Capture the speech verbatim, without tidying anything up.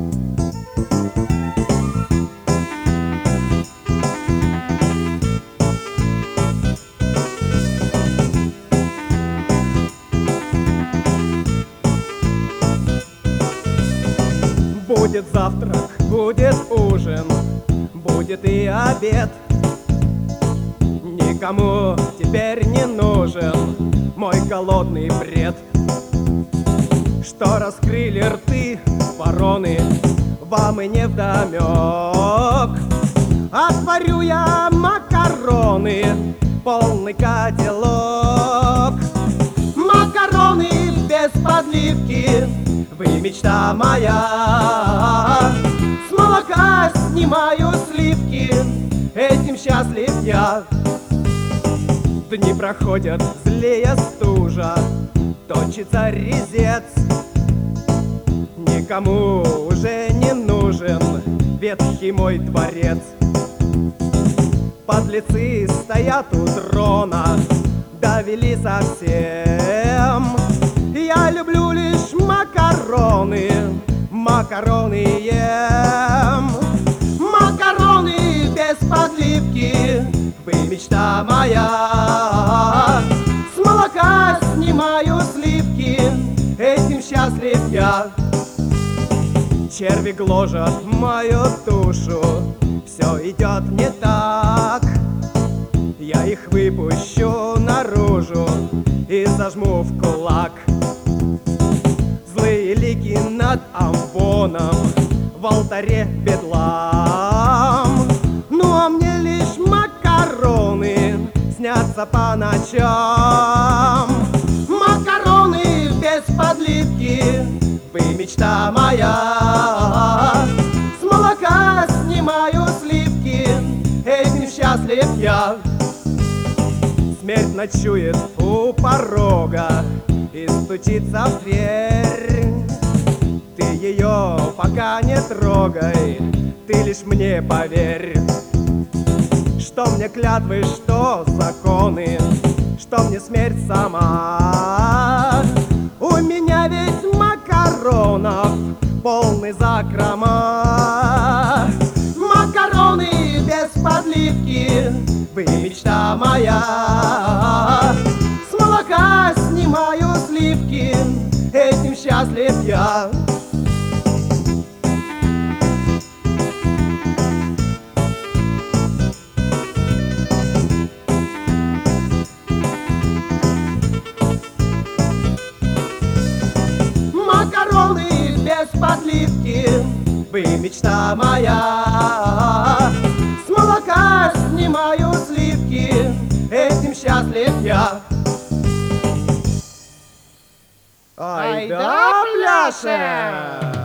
Будет завтрак, будет ужин, будет и обед. Никому теперь не нужен мой голодный бред. Что раскрыли рты вороны, вам и невдомек. Отварю я макароны, полный котелок. Макароны без подливки, вы мечта моя. С молока снимаю сливки, этим счастлив я. Дни проходят, злее стужа, точится резец. Никому уже не нужен ветхий мой дворец. Подлецы стоят у трона, довели совсем. Я люблю лишь макароны, макароны ем. Макароны без подливки, вы мечта моя. С молока снимаю сливки, этим счастлив я. Черви гложат мою душу, все идет не так. Я их выпущу наружу и зажму в кулак. Злые лики над амвоном, в алтаре бедлам. Ну а мне лишь макароны снятся по ночам. Макароны без подливки, вы мечта моя. С молока снимаю сливки, этим счастлив я. Смерть ночует у порога и стучится в дверь. Ты ее пока не трогай, ты лишь мне поверь. Что мне клятвы, что законы, что мне смерть сама. У меня ведь макаронов полный закрома. Макароны без подливки, вы мечта моя. С молока снимаю сливки, этим счастлив я. Макароны без подливки, вы мечта моя. С молока снимаю сливки, этим счастлив я. Ай да пляшем!